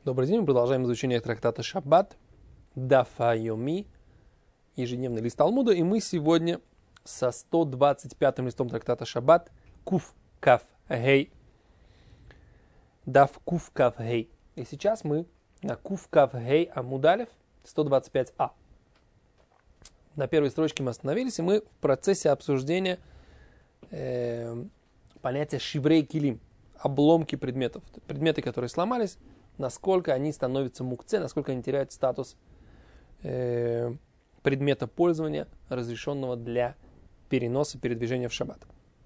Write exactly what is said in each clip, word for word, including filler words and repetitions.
Добрый день, мы продолжаем изучение трактата Шаббат, Даф Йоми, ежедневный лист Талмуда, и мы сегодня со сто двадцать пятым листом трактата Шаббат, Куф Кав Гей, Даф Куф Кав Гей. И сейчас мы на Куф Кав Гей Амудалев сто двадцать пять а. На первой строчке мы остановились, и мы в процессе обсуждения э, понятия шиврей килим, обломки предметов, предметы, которые сломались, насколько они становятся мукце, насколько они теряют статус э, предмета пользования, разрешенного для переноса, передвижения в шаббат.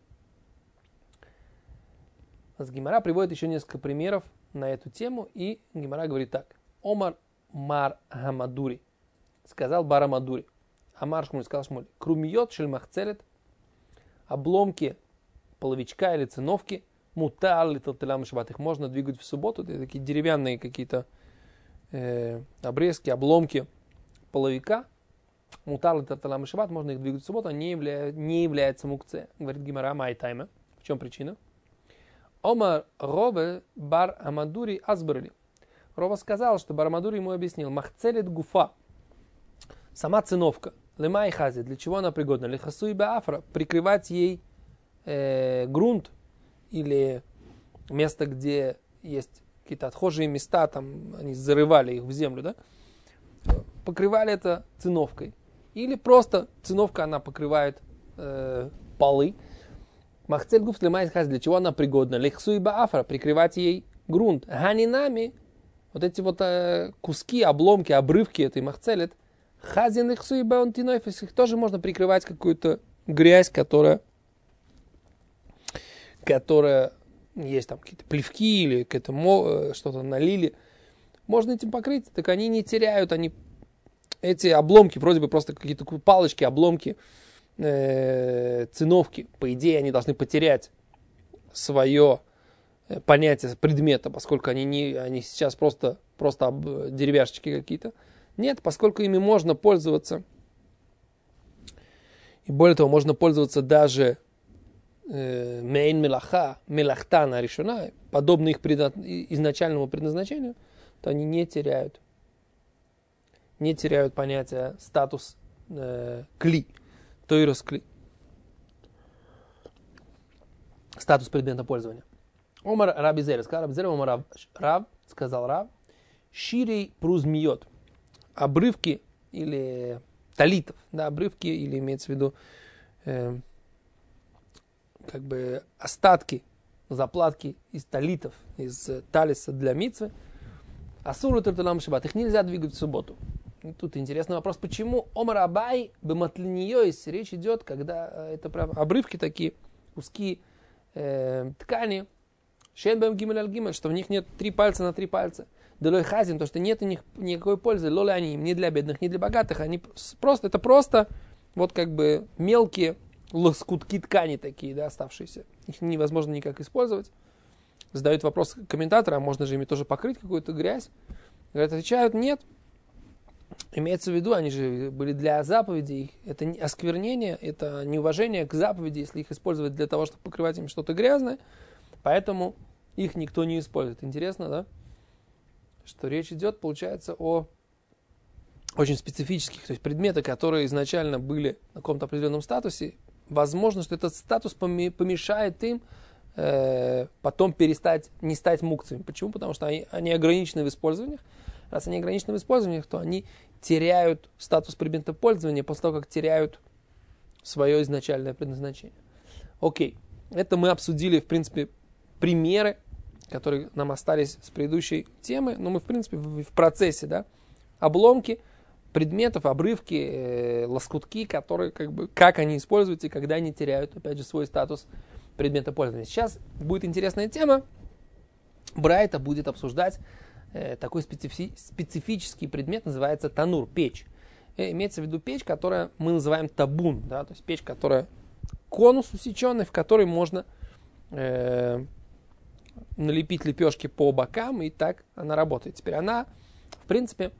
Гемара приводит еще несколько примеров на эту тему, и Гемара говорит так. Омар Мар Хамадури, сказал Бар Амадури. Амар Шмуль сказал Шмуль. Крумиот шельмахцелет, обломки половичка или циновки, мутал или талтелам шаббат, их можно двигать в субботу. Это такие деревянные какие-то э, обрезки, обломки половика. Мутал или талтелам шаббат, можно их двигать в субботу, они явля... не являются мукце. Говорит Гемара майтайма. В чем причина? Омар Робе Бар Амадури Азбрали. Роба сказал, что Бар Амадури ему объяснил. Махцелет гуфа. Сама циновка. Лемай хази. Для чего она пригодна? Лихасуи баафра. Прикрывать ей э, грунт или место, где есть какие-то отхожие места, там они зарывали их в землю, да? Покрывали это циновкой. Или просто циновка, она покрывает э, полы. Махцель гуф лемай хази. Для чего она пригодна? Лихасуи баафра. Прикрывать ей грунт. Ганинами. Вот эти вот э, куски, обломки, обрывки этой махцелет. Хазин их суиба он тинойфис, их тоже можно прикрывать какую-то грязь, которая, которая есть там какие-то плевки или какое-то что-то налили. Можно этим покрыть, так они не теряют, они эти обломки, вроде бы просто какие-то палочки, обломки, э, циновки, по идее они должны потерять свое понятие предмета, поскольку они, не, они сейчас просто, просто деревяшечки какие-то. Нет, поскольку ими можно пользоваться, и более того, можно пользоваться даже мейн мелаха, мелахтана решена, подобно их предна... изначальному предназначению, то они не теряют, не теряют понятия статус э, кли, тойрос кли, статус предмета пользования. Омар Раби Зер, сказал Раби Зер, Омар Рав, Рав, сказал Рав, ширей прузмиот. Обрывки или талитов, да, обрывки, или имеется в виду э, как бы остатки, заплатки из талитов, из э, талиса для мицвы, асуру тертулам шаббат, их нельзя двигать в субботу. И тут интересный вопрос, почему омар абай бематлиньойс, речь идет, когда э, это прям обрывки такие, куски э, ткани, шен бэм гимель аль гимель, что в них нет три пальца на три пальца. Делой хазин, то, что нет у них никакой пользы, лоли они им, ни для бедных, ни для богатых, они просто, это просто вот как бы мелкие лоскутки ткани такие, да, оставшиеся. Их невозможно никак использовать. Задают вопрос комментаторы, а можно же ими тоже покрыть какую-то грязь? Говорят, отвечают, нет. Имеется в виду, они же были для заповедей, это не осквернение, это неуважение к заповеди, если их использовать для того, чтобы покрывать им что-то грязное, поэтому их никто не использует. Интересно, да? Что речь идет, получается, о очень специфических, то есть предметы, которые изначально были на каком-то определенном статусе. Возможно, что этот статус помешает им э, потом перестать, не стать мукциями. Почему? Потому что они, они ограничены в использованиях. Раз они ограничены в использованиях, то они теряют статус предмета пользования после того, как теряют свое изначальное предназначение. Окей, это мы обсудили, в принципе, примеры, которые нам остались с предыдущей темы, но мы, в принципе, в, в процессе, да, обломки предметов, обрывки, э, лоскутки, которые, как бы, как они используются и когда они теряют, опять же, свой статус предмета пользования. Сейчас будет интересная тема. Брайта будет обсуждать э, такой специфи- специфический предмет, называется танур, печь. Э, имеется в виду печь, которая мы называем табун, да, то есть печь, которая конус усеченный, в которой можно э, налепить лепешки по бокам, и так она работает. Теперь она, в принципе,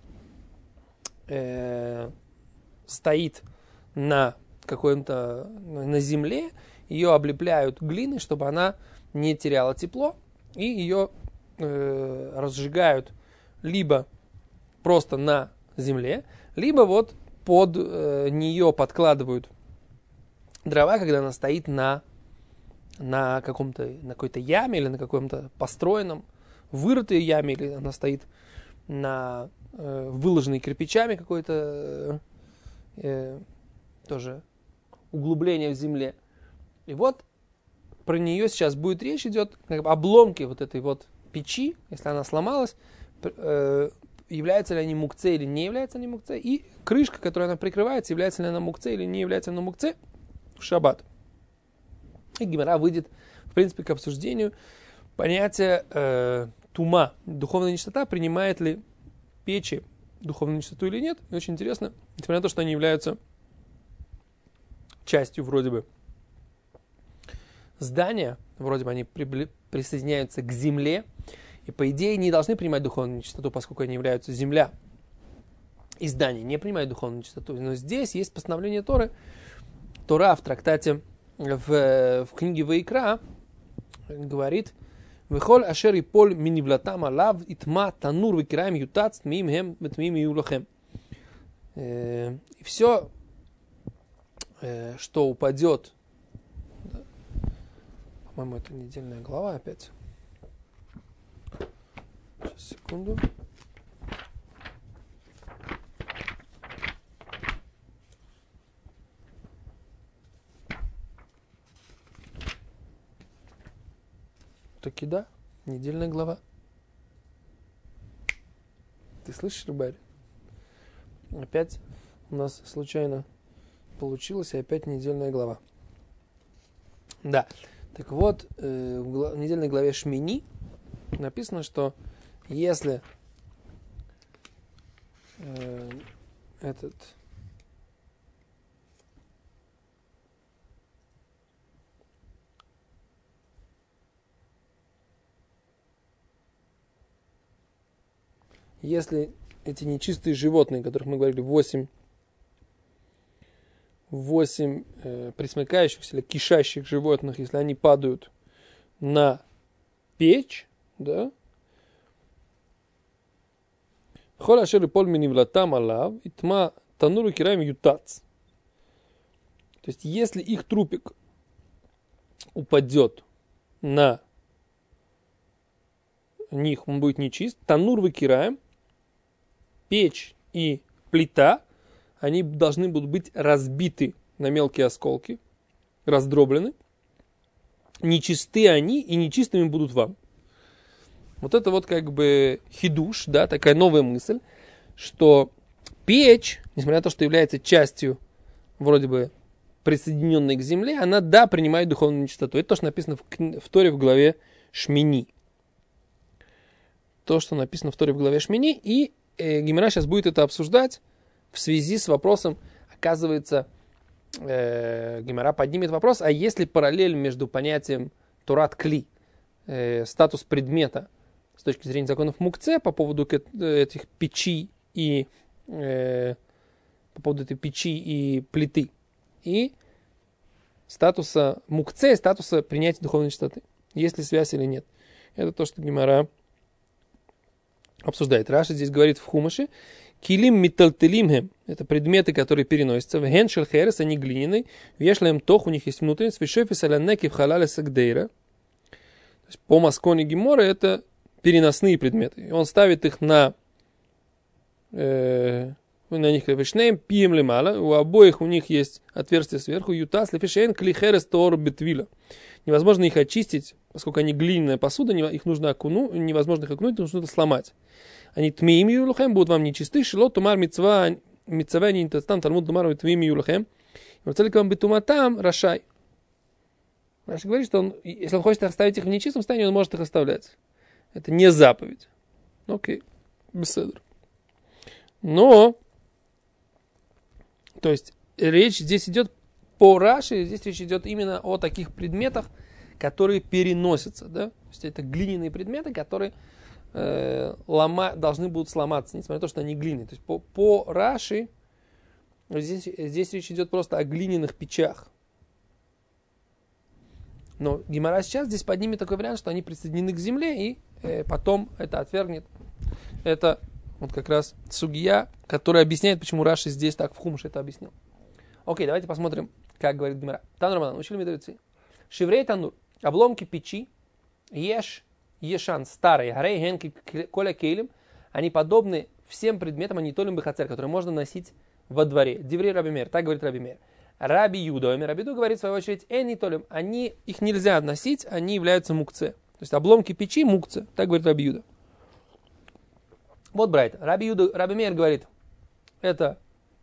э, стоит на какой-то, на земле, ее облепляют глиной, чтобы она не теряла тепло, и ее э, разжигают либо просто на земле, либо вот под э, нее подкладывают дрова, когда она стоит на, на каком-то, на какой-то яме или на каком-то построенном, вырытой яме, или она стоит на э, выложенной кирпичами какой-то э, тоже углубление в земле. И вот про нее сейчас будет речь, идет как бы обломки вот этой вот печи, если она сломалась, э, являются ли они мукце или не являются они мукце, и крышка, которой она прикрывается, является ли она мукце или не является она мукце в шаббат. И гемара выйдет, в принципе, к обсуждению понятия э, тума, духовная нечистота, принимает ли печи духовную нечистоту или нет. И очень интересно, несмотря на то, что они являются частью вроде бы здания, вроде бы они при, присоединяются к земле, и по идее не должны принимать духовную нечистоту, поскольку они являются земля и здание, не принимают духовную нечистоту. Но здесь есть постановление Торы. Тора в трактате, в, в книге Ваикра говорит: «Вехоль ашер и поль минивлатам алав итма танур векираем ютац тмим хем тмим юлахем». И все, что упадет, по-моему, это недельная глава опять. Сейчас, секунду. Таки да, недельная глава. Ты слышишь, рыбарь? Опять у нас случайно получилось, и опять недельная глава. Да, так вот, э, в, гла- в недельной главе Шмини написано, что если э, этот если эти нечистые животные, о которых мы говорили, восемь, восемь э, пресмыкающихся или кишащих животных, если они падают на печь, да, холя шеры польмини влатам алав, итма тануру кираем ютац. То есть, если их трупик упадет на них, он будет нечист, танур выкираем, печь и плита, они должны будут быть разбиты на мелкие осколки, раздроблены. Нечисты они, и нечистыми будут вам. Вот это вот как бы хидуш, да, такая новая мысль, что печь, несмотря на то, что является частью вроде бы присоединенной к земле, она, да, принимает духовную нечистоту. Это то, что написано в, в Торе в главе Шмини. То, что написано в Торе в главе Шмини, и э, Гемара сейчас будет это обсуждать в связи с вопросом, оказывается, э, Гемара поднимет вопрос, а есть ли параллель между понятием Торат Кли, э, статус предмета, с точки зрения законов Мукце, по поводу этих печи и э, по поводу этой печи и плиты, и статуса Мукце, и статуса принятия духовной чистоты. Есть ли связь или нет? Это то, что Гемара обсуждает. Раши здесь говорит в Хумаше: килим миталтелимхем, это предметы, которые переносятся, в геншел херес, они глиняные, вешлаем тох, у них есть внутренность, вишефи салянеки в халале сагдейра. По масконе Гемора это переносные предметы. И он ставит их на э, на них вишнеем, пием лемала, у обоих у них есть отверстие сверху, ютас лефишейн клихерес тоор бетвила. Невозможно их очистить, поскольку они глиняная посуда, их нужно окуну, невозможно их окунуть, нужно сломать. Они тмиим юлахем, будут вам нечисты, шило тумар митцва, митцва не интестам, талмуд тумар тмиим юлахем. В целиком вам бетуматам рашай. Раши говорит, что он, если он хочет оставить их в нечистом состоянии, он может их оставлять. Это не заповедь. Окей, беседер. Но, то есть, речь здесь идет по Раши, здесь речь идет именно о таких предметах, которые переносятся, да? То есть, это глиняные предметы, которые э, лома, должны будут сломаться, несмотря на то, что они глиняные. То есть, по, по Раши здесь, здесь речь идет просто о глиняных печах. Но Гемара сейчас здесь поднимет такой вариант, что они присоединены к земле, и э, потом это отвергнет. Это вот как раз сугия, которая объясняет, почему Раши здесь так в Хумше это объяснил. Окей, давайте посмотрим, как говорит Гемара. Танур Рамбан, учили мудрецы. Шеврей танур, обломки печи, еш, ешан, старые, гарей, генки, коля кейлем, они подобны всем предметам, а не толим бехацер, которые можно носить во дворе. Диврей Раби Мейр, так говорит Раби Мейр. Раби Юда, Раби Юда говорит в свою очередь, эни толим, они, их нельзя носить, они являются мукце. То есть обломки печи мукце, так говорит Раби Юда. Вот Брайт, Раби Юда, Раби Мейр говорит, это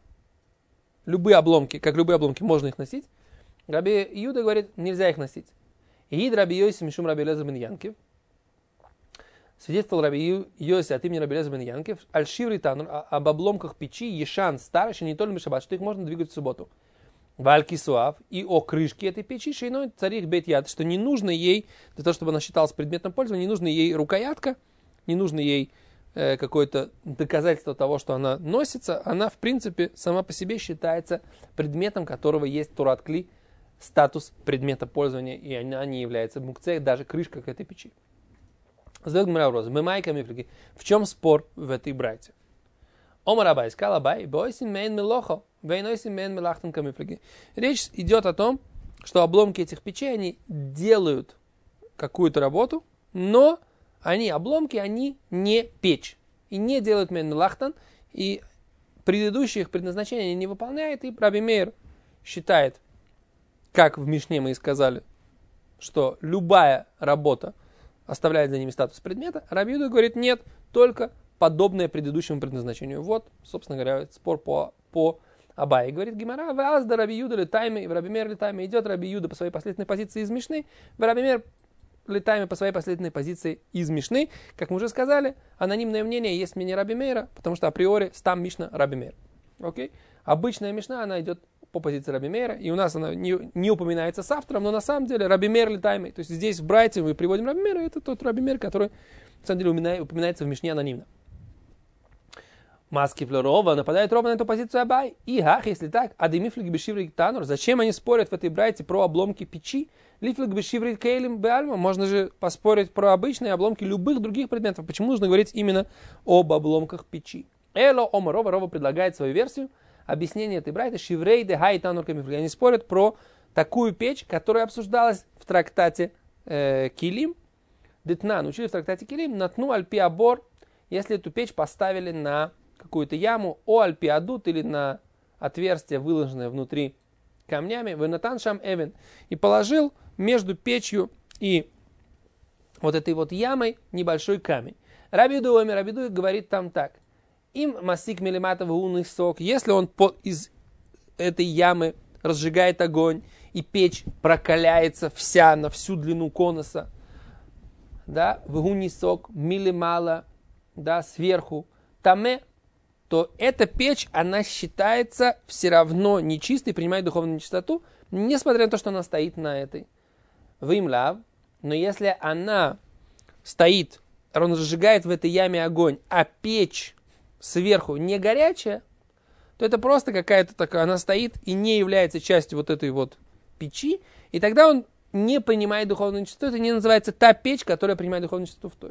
любые обломки, как любые обломки, можно их носить. Раби Юда говорит, нельзя их носить. Гид Раби Йоси Мишум Раби Элезер бен Янкив. Свидетельствовал Раби Йоси от имени Раби Элезер бен Янкив. Аль-Шиври Танур, об обломках печи, ешан, старый, не то ли мишабат, что их можно двигать в субботу. Валь-Кисуав, и о крышке этой печи, шейной царих бейт яд, что не нужно ей, для того, чтобы она считалась предметом пользования, не нужно ей рукоятка, не нужно ей э, какое-то доказательство того, что она носится. Она, в принципе, сама по себе считается предметом, которого есть Турат Кли, статус предмета пользования, и она не является мукцей, даже крышка к этой печи. Задает Гемара вопрос. В чем спор в этой брайте? Омар Абай сказал Абай, бойсим мейн мелохо, вейнойсим мейн мелахтан камифлиги. Речь идет о том, что обломки этих печей, они делают какую-то работу, но они, обломки, они не печь. И не делают мейн мелахтан, и предыдущее их предназначение не выполняет, и Раби Мейр считает, как в Мишне мы и сказали, что любая работа оставляет за ними статус предмета. Раби Юда говорит, нет, только подобное предыдущему предназначению. Вот, собственно говоря, спор по, по Абае. Говорит Гемара, вазда Раби Юда летайме, и в Раби Мейр летайме. Идет Раби Юда по своей последовательной позиции из Мишны, в Раби Мейр летайме по своей последовательной позиции из Мишны. Как мы уже сказали, анонимное мнение есть мнение Раби Мейра, потому что априори стам Мишна Раби Мейр. Окей? Обычная Мишна, она идет по позиции Раби Мейра, и у нас она не, не упоминается с автором, но на самом деле Раби Мейр летайме. То есть здесь в Брайте мы приводим Раби Мейра, это тот Раби Мейр, который на самом деле упоминается в Мишне анонимно. Маски Флорова нападает ровно на эту позицию Абай. И ах, если так, адемифлик бешиврик танур, зачем они спорят в этой брайте про обломки печи? Лифлик бешиврик кейлим беальма, можно же поспорить про обычные обломки любых других предметов. Почему нужно говорить именно об обломках печи? Эло Омарова, Рова предлагает свою версию объяснения этой брайты. Шиврей де хай танур камифлик. Они спорят про такую печь, которая обсуждалась в трактате э, Килим. Детнан, учили в трактате Килим, натну альпиабор, если эту печь поставили на какую-то яму, о альпиадут или на отверстие, выложенное внутри камнями, венатан шам эвен, и положил между печью и вот этой вот ямой небольшой камень. Раби Юда Омер, Раби Юда говорит там так: им масик милиматов унный сок, если он по, из этой ямы разжигает огонь, и печь прокаляется вся на всю длину конуса, да, вгуни сок милимала, да, сверху, таме, то эта печь, она считается все равно нечистой, принимает духовную нечистоту, несмотря на то, что она стоит на этой вымлав. Но если она стоит, он разжигает в этой яме огонь, а печь сверху не горячая, то это просто какая-то такая, она стоит и не является частью вот этой вот печи, и тогда он не принимает духовную нечистоту. Это не называется та печь, которая принимает духовную нечистоту в Торе.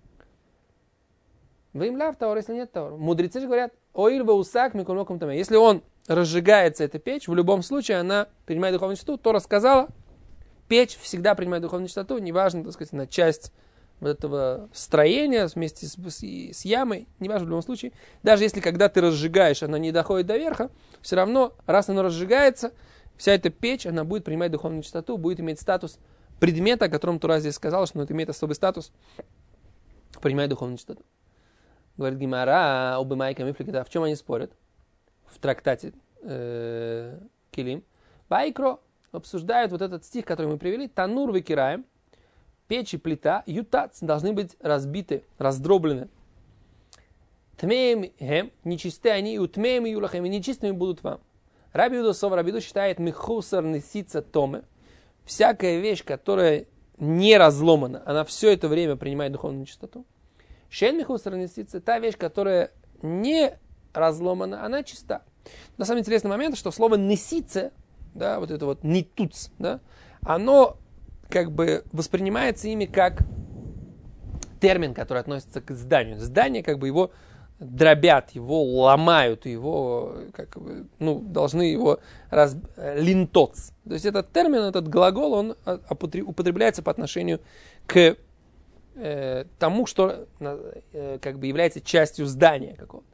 Вымляв таур, если нет таур. Мудрецы же говорят, оир ваусак микулмоком таме. Если он разжигается, эта печь, в любом случае она принимает духовную чистоту. Тора сказала, печь всегда принимает духовную чистоту, неважно, так сказать, на часть вот этого строения вместе с, с, с ямой, неважно в любом случае. Даже если когда ты разжигаешь, она не доходит до верха, все равно, раз она разжигается, вся эта печь, она будет принимать духовную чистоту, будет иметь статус предмета, о котором Тора здесь сказала, что это имеет особый статус, принимает духовную чистоту. Говорит Гемара, убымайка мифликета, в чем они спорят? В трактате э, Килим. Байкро обсуждают вот этот стих, который мы привели. Танур выкираем, печь и плита, ютац, должны быть разбиты, раздроблены. Тмеем хем, нечисты они, и утмеем и юлахем, и нечистыми будут вам. Раби Юда Сов, Раби Юда считает михусар несица томе. Всякая вещь, которая не разломана, она все это время принимает духовную чистоту. Шен михусар несица, та вещь, которая не разломана, она чиста. На самом интересный момент, что слово несица, да, вот это вот нитуц, да, оно как бы воспринимается ими как термин, который относится к зданию. Здание, как бы его дробят, его ломают, его, как бы, ну, должны его раз... линтоц. То есть этот термин, этот глагол, он употребляется по отношению к э, тому, что э, как бы является частью здания какого-то.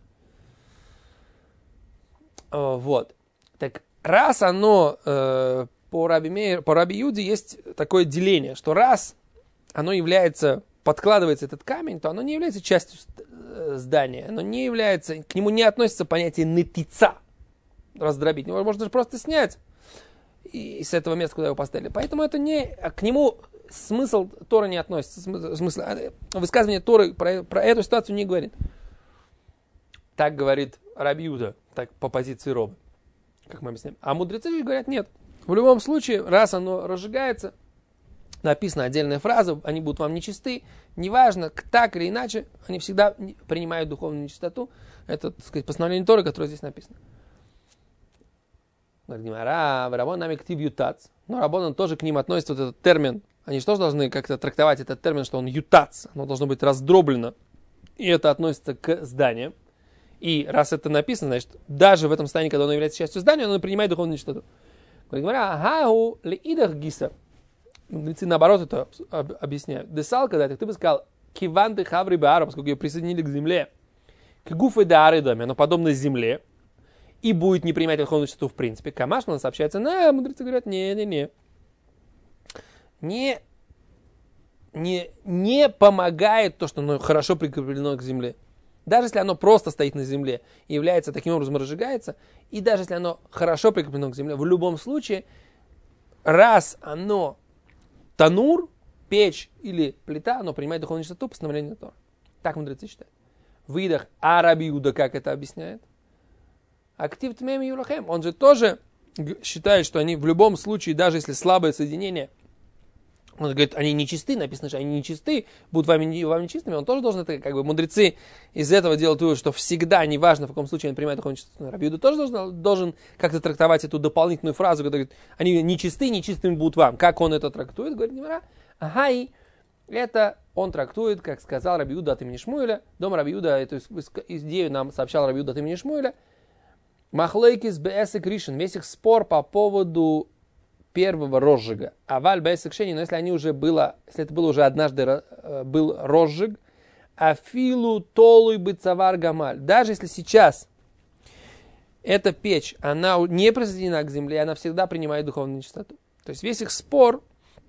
Вот. Так раз оно э, по Раби Меир, по Раби Юде есть такое деление, что раз оно является, подкладывается этот камень, то оно не является частью здания, оно не является, к нему не относится понятие нетица, раздробить. Его можно же просто снять и, с этого места, куда его поставили. Поэтому это не, к нему смысл Торы не относится, смысл, высказывание Торы про, про эту ситуацию не говорит. Так говорит Раби Юда, так по позиции Ровы, как мы объясняем. А мудрецы же говорят, нет. В любом случае, раз оно разжигается, написана отдельная фраза, они будут вам нечисты, неважно, так или иначе, они всегда принимают духовную нечистоту. Это, так сказать, постановление Торы, которое здесь написано. Рабон нами ктив ютац. Но Рабон, он тоже к ним относится вот этот термин. Они же тоже должны как-то трактовать этот термин, что он ютац. Оно должно быть раздроблено. И это относится к зданию. И раз это написано, значит, даже в этом состоянии, когда оно является частью здания, оно принимает духовную нечистоту. Говоря, леидах гиса. Мудрецы наоборот это объясняют. Десал, когда ты бы сказал, киванты хаври баару, поскольку ее присоединили к земле, к гуфы дары доме, оно подобно земле, и будет не принимать духовную чистоту в принципе. Камашман сообщается, на, мудрецы говорят, не-не-не. Не, не, не помогает то, что оно хорошо прикреплено к земле. Даже если оно просто стоит на земле и является таким образом разжигается, и даже если оно хорошо прикреплено к земле, в любом случае, раз оно танур, печь или плита, оно принимает духовную чистоту, постановление Торы. Так мудрецы считают. В видах а Раби Юда как это объясняет? Актив тмеми юлахем. Он же тоже считает, что они в любом случае, даже если слабое соединение, он говорит, они нечисты, написано, что они нечисты, будут вами, вами нечистыми, он тоже должен, это как бы мудрецы из этого делают вывод, что всегда, неважно в каком случае они принимают духовную чистоту. Раби Юда тоже должен, должен как-то трактовать эту дополнительную фразу, которая говорит, они нечисты, нечистыми будут вам. Как он это трактует? Говорит, Гемара, ага, и это он трактует, как сказал Раби Юда от имени Шмуэля. Дом Раби Юда, эту идею нам сообщал Раби Юда от имени Шмуэля. Махлейкис беэсек ришен, весь их спор по поводу первого розжига. А валь беэсек шени, но если они уже было, если это было уже однажды был розжиг, афилу толуй быцавар гамаль. Даже если сейчас эта печь, она не присоединена к земле, она всегда принимает духовную нечистоту. То есть весь их спор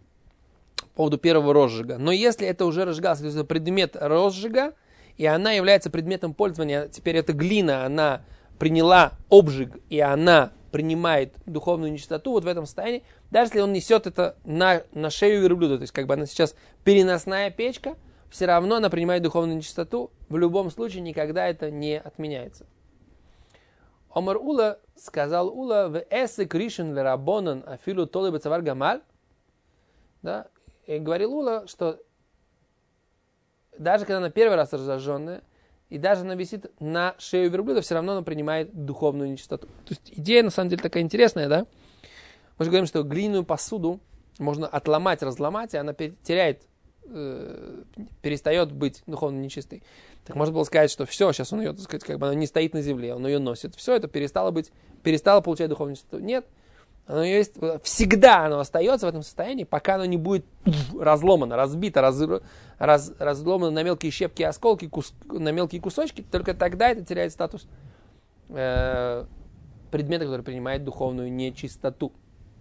по поводу первого розжига. Но если это уже разжигалось, то есть это предмет розжига, и она является предметом пользования, теперь эта глина, она приняла обжиг, и она принимает духовную нечистоту, вот в этом состоянии, даже если он несет это на, на шею верблюда, то есть как бы она сейчас переносная печка, все равно она принимает духовную нечистоту, в любом случае никогда это не отменяется. Омар Ула сказал Ула, в эсек ришен верабонан афилу толы бецавар гамаль, да, и говорил Ула, что даже когда она первый раз разожженная, и даже она висит на шею верблюда, все равно она принимает духовную нечистоту. То есть идея на самом деле такая интересная, да? Мы же говорим, что глиняную посуду можно отломать, разломать, и она теряет, э, перестает быть духовно нечистой. Так можно было сказать, что все, сейчас он ее, так сказать, как бы она не стоит на земле, он ее носит. Все это перестало быть, перестало получать духовную нечистоту. Нет. Оно есть, всегда оно остается в этом состоянии, пока оно не будет разломано, разбито, раз, раз, разломано на мелкие щепки и осколки, кус, на мелкие кусочки, только тогда это теряет статус э, предмета, который принимает духовную нечистоту.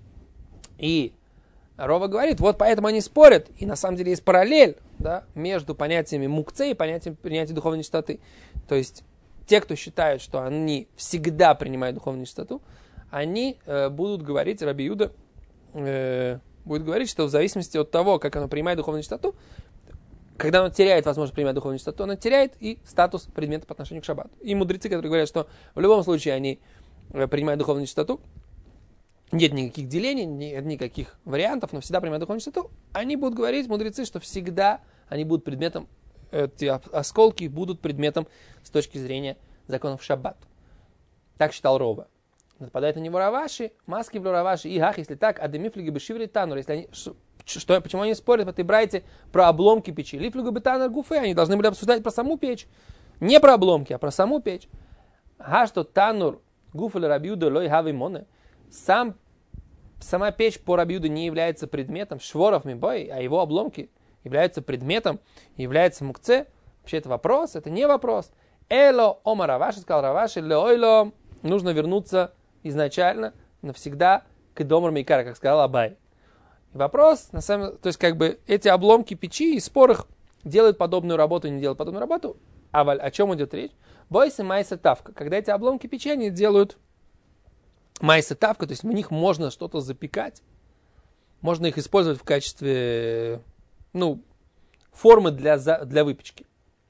И Рова говорит, вот поэтому они спорят, и на самом деле есть параллель, да, между понятиями мукце и понятием принятия духовной нечистоты. То есть те, кто считают, что они всегда принимают духовную нечистоту, они э, будут говорить, Раби Юда э, будет говорить, что в зависимости от того, как оно принимает духовную нечистоту, когда оно теряет возможность принимать духовную нечистоту, оно теряет и статус предмета по отношению к шаббату. И мудрецы, которые говорят, что в любом случае они э, принимают духовную нечистоту, нет никаких делений, нет никаких вариантов, но всегда принимают духовную нечистоту, они будут говорить, мудрецы, что всегда они будут предметом, эти осколки будут предметом с точки зрения законов шаббат. Так считал Рова. Нападает на него Раваши, маски в Раваши, и гах, если так, адемифлиги бешиври танур, если они, Что, почему они спорят в этой брайте про обломки печи? Лифлюга бетанер гуфе, они должны были обсуждать про саму печь. Не про обломки, а про саму печь. А что танур гуфель рабиуда лой хави моне. Сам, сама печь по рабиуду не является предметом шворов мибой, а его обломки являются предметом, является мукце. Вообще это вопрос, это не вопрос. Эло ома Раваши, сказал Раваши, леойло, нужно вернуться изначально, навсегда к домру мейкара, как сказал Абай. И вопрос, на самом, то есть как бы эти обломки печи и спор их делают подобную работу, не делают подобную работу. А о чем идет речь? Бойся майса тавка. Когда эти обломки печи, они делают майса тавка, то есть в них можно что-то запекать, можно их использовать в качестве, ну, формы для, для выпечки.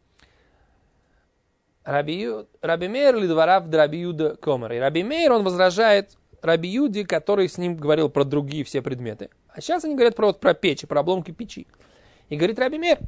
Раби Мейр или дворав Раби Юда Комер. И Раби Мейр, он возражает Раби Юде, который с ним говорил про другие все предметы. А сейчас они говорят про, вот, про печи, про обломки печи. И говорит Раби Мейр,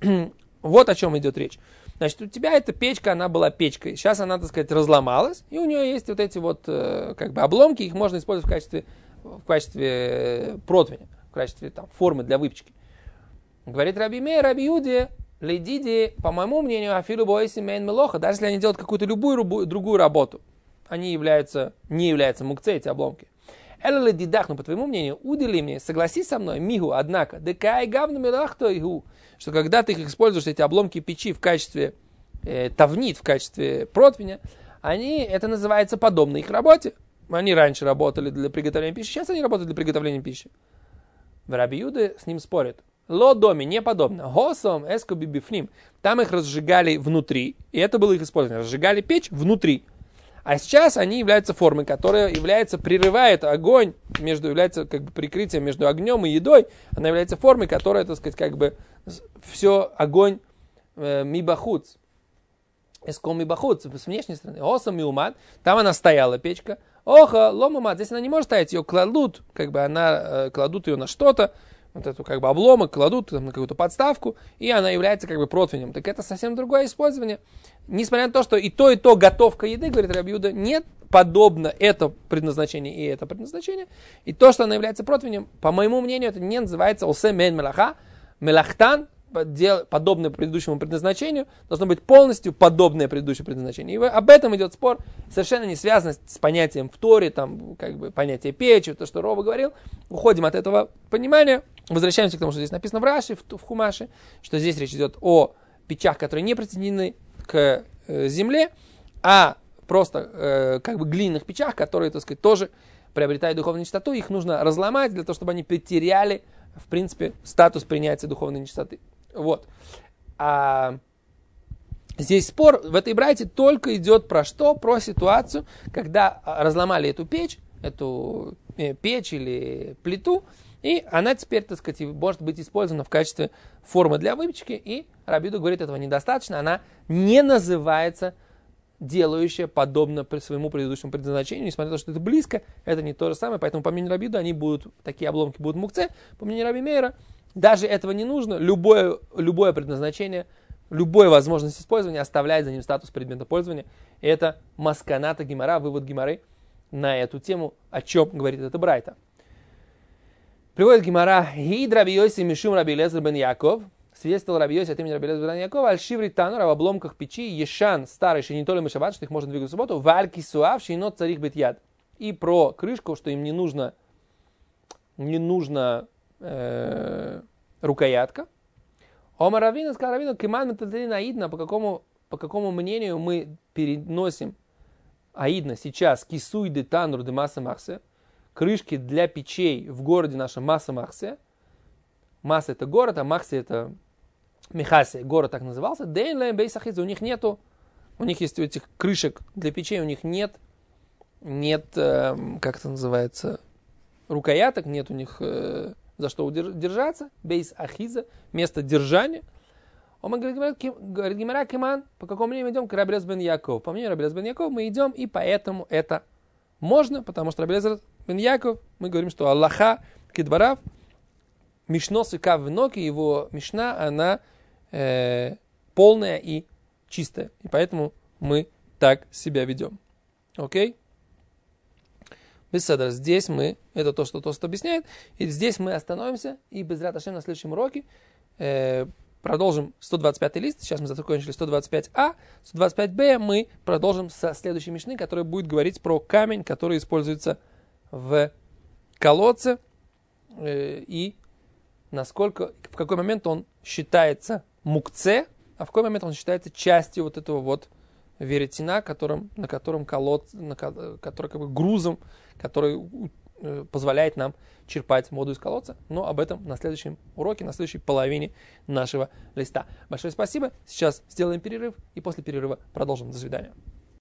вот о чем идет речь. Значит, у тебя эта печка, она была печкой. Сейчас она, так сказать, разломалась, и у нее есть вот эти вот как бы обломки, их можно использовать в качестве, в качестве противня, в качестве там, формы для выпечки. Говорит Раби Мейр, Раби Юде, лейдиди, по моему мнению, афилу бойси мейн мелоха, даже если они делают какую-то любую, любую другую работу, они являются, не являются мукце, эти обломки. Элле дидах, ну по твоему мнению, удели мне, согласись со мной, мигу, однако, декай гавну мелахто игу, что когда ты их используешь, эти обломки печи в качестве э, тавнит, в качестве противня, они, это называется подобно их работе. Они раньше работали для приготовления пищи, сейчас они работают для приготовления пищи. Раби Юда с ним спорит. Ло доме, не подобно. Госом эскоби бифним. Там их разжигали внутри, и это было их использование. Разжигали печь внутри. А сейчас они являются формой, которая является, прерывает огонь, между, является как бы прикрытием между огнем и едой. Она является формой, которая, так сказать, как бы все огонь э, мибахуц. Эском мибахуц, с внешней стороны. Осом миумат, там она стояла, печка. Оха, ломумат, здесь она не может стоять, ее кладут, как бы она, э, кладут ее на что-то, вот эту как бы обломок кладут там, на какую-то подставку, и она является как бы противнем. Так это совсем другое использование. Несмотря на то, что и то, и то готовка еды, говорит Раби Юда, нет, подобно это предназначение и это предназначение. И то, что она является противнем, по моему мнению, это не называется осе мен мелаха, мелахтан, подобное предыдущему предназначению, должно быть полностью подобное предыдущему предназначению. И об этом идет спор, совершенно не связано с понятием в Торе, там, как бы, понятие печи, то, что Рова говорил. Уходим от этого понимания, возвращаемся к тому, что здесь написано в Раши, в, в Хумаше, что здесь речь идет о печах, которые не присоединены к э, земле, а просто э, как бы глиняных печах, которые, так сказать, тоже приобретают духовную нечистоту, их нужно разломать для того, чтобы они потеряли, в принципе, статус принятия духовной нечистоты. Вот. А здесь спор в этой брайте только идет про что? Про ситуацию, когда разломали эту печь, эту печь или плиту, и она теперь, так сказать, может быть использована в качестве формы для выпечки, и Раби Юда говорит, этого недостаточно, она не называется делающая подобно своему предыдущему предназначению, несмотря на то, что это близко, это не то же самое, поэтому по мнению Раби Юда они будут, такие обломки будут мукце, по мнению Раби Мейра, даже этого не нужно, любое, любое предназначение, любая возможность использования оставляет за ним статус предмета пользования. И это масканата гемара, вывод гемары на эту тему, о чем говорит эта брайта. Приводит гемара, гид Раби Йоси мишум Раби Элиэзер бен Яков, свидетельствовал Раби Йоси от имени Раби Элиэзера бен Якова, аль-шиври танура в обломках печи, ешан, старый, шинитолем и шаббат, что их можно двигать в субботу, вальки суав, шинот царих бет яд. И про крышку, что им не нужно, не нужно Э, рукоятка. Ома Равина сказал Равину, киман метадлина аидна, по какому, по какому мнению мы переносим аидна сейчас кисуй де танур де масса махсе, крышки для печей в городе нашем масса махсе. Масса это город, а махсе это Мехасия, город так назывался. Дейн лэм бейсахидзе, у них нету, у них есть этих крышек для печей, у них нет, нет, э, как это называется, рукояток, нет у них э, за что удержаться, бейс ахиза, место держания. Он говорит, говорит Гемара Киман, по какому мнению мы идем к Раби Элиэзер бен Яков. По мнению Раби Элиэзера бен Яков мы идем, и поэтому это можно, потому что Раби Элиэзер бен Яков, мы говорим, что Аллаха кидварав, мишнос и кав вноки, его мишна, она э, полная и чистая. И поэтому мы так себя ведем. Окей? Беседа. Здесь мы, это то, что Тосфот объясняет, и здесь мы остановимся, и без Раташем на следующем уроке э, продолжим сто двадцать пятый лист. Сейчас мы закончили сто двадцать пять а, сто двадцать пять бэ мы продолжим со следующей мишны, которая будет говорить про камень, который используется в колодце, э, и насколько, в какой момент он считается мукце, а в какой момент он считается частью вот этого вот веретена, которым, на котором колод, на, который как бы грузом, который э, позволяет нам черпать воду из колодца. Но об этом на следующем уроке, на следующей половине нашего листа. Большое спасибо. Сейчас сделаем перерыв и после перерыва продолжим. До свидания.